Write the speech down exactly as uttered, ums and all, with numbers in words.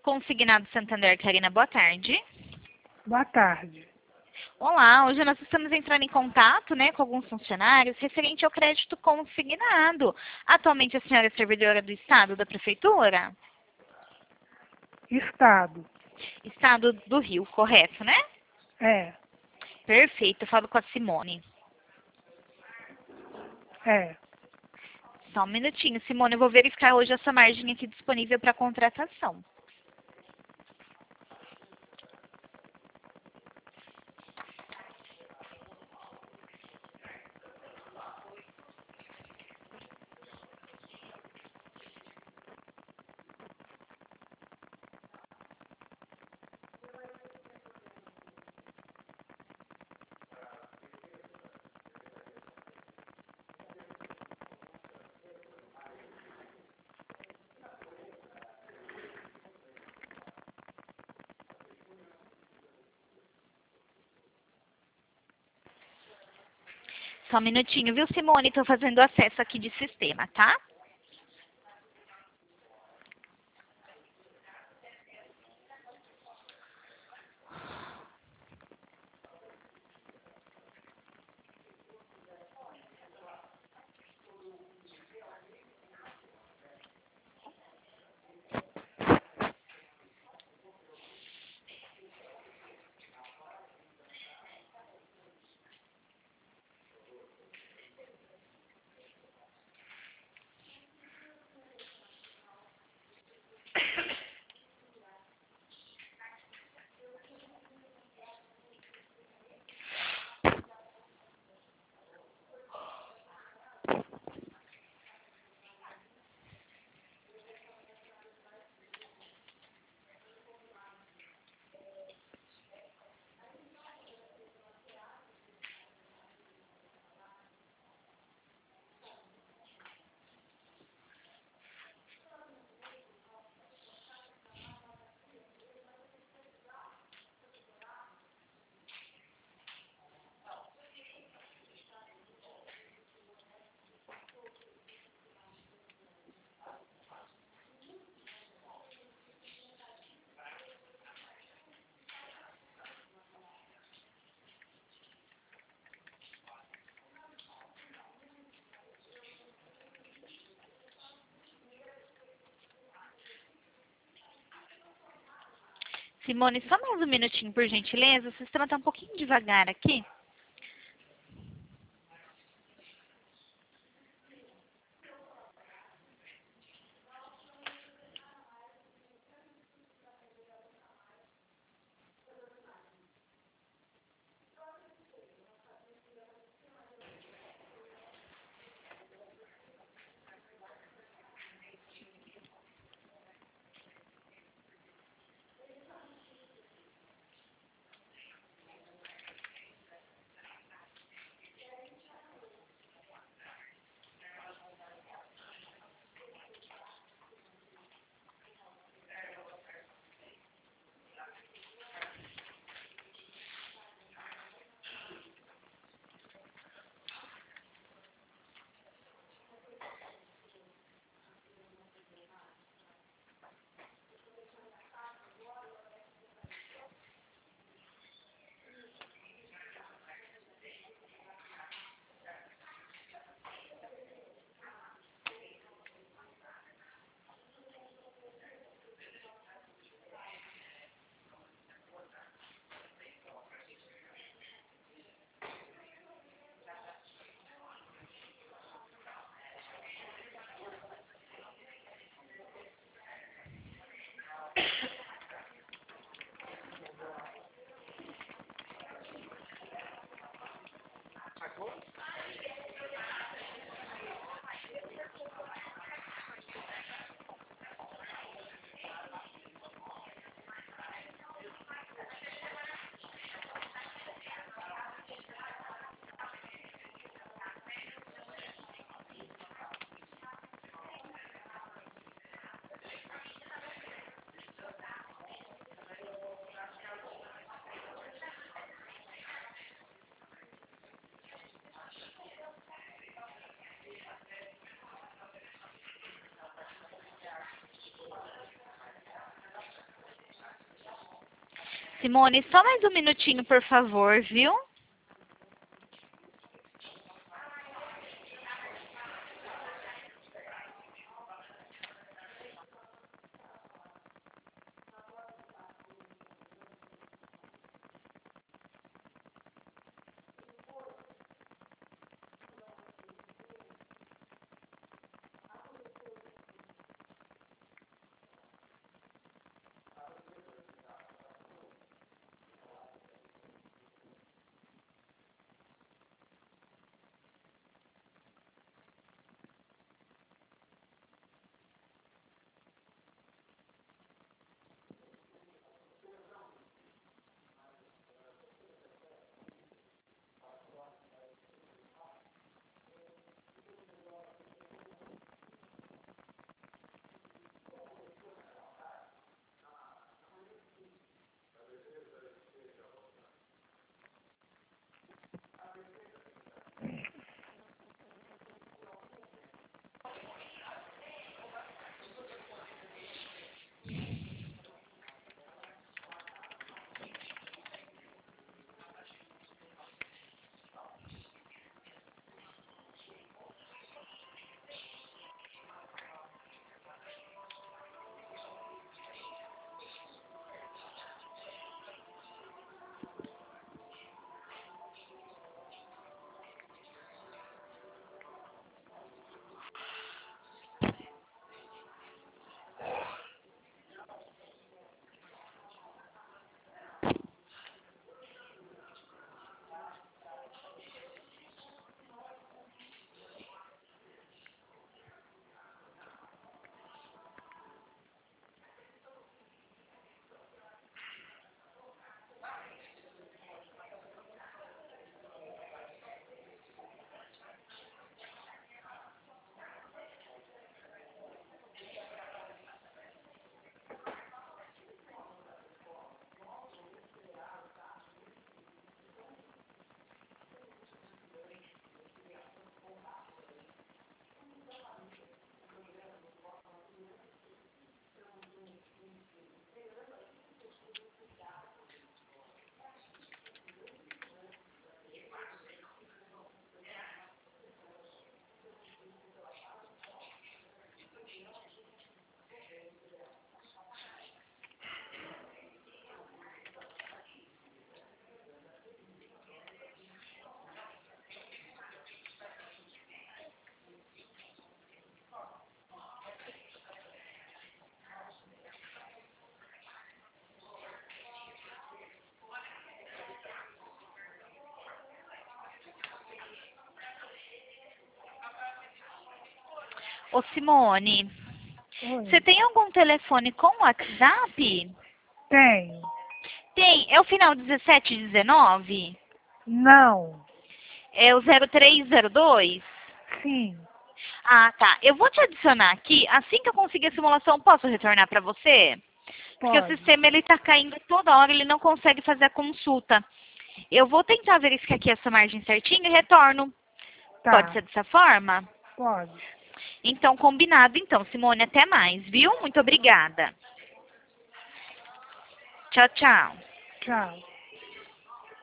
Consignado Santander, Karina, boa tarde. Boa tarde. Olá, hoje nós estamos entrando em contato, né, com alguns funcionários referente ao crédito consignado. Atualmente a senhora é servidora do Estado, da Prefeitura? Estado. Estado do Rio, correto, né? É. Perfeito, eu falo com a Simone. É. Só um minutinho, Simone, eu vou verificar hoje essa margem aqui disponível para contratação. Só um minutinho, viu, Simone? Estou fazendo acesso aqui de sistema, tá? Simone, só mais um minutinho, por gentileza. O sistema está um pouquinho devagar aqui. Simone, só mais um minutinho, por favor, viu? Ô, Simone, Oi. você tem algum telefone com WhatsApp? Tenho. Tem. É o final dezessete dezenove? Não. É o zero três zero dois? Sim. Ah, tá. Eu vou te adicionar aqui. Assim que eu conseguir a simulação, posso retornar para você? Porque o Pode. sistema ele tá caindo toda hora, ele não consegue fazer a consulta. Eu vou tentar verificar aqui essa margem certinho e retorno. Tá. Pode ser dessa forma? Pode. Então, combinado. Então, Simone, até mais, viu? Muito obrigada. Tchau, tchau. Tchau.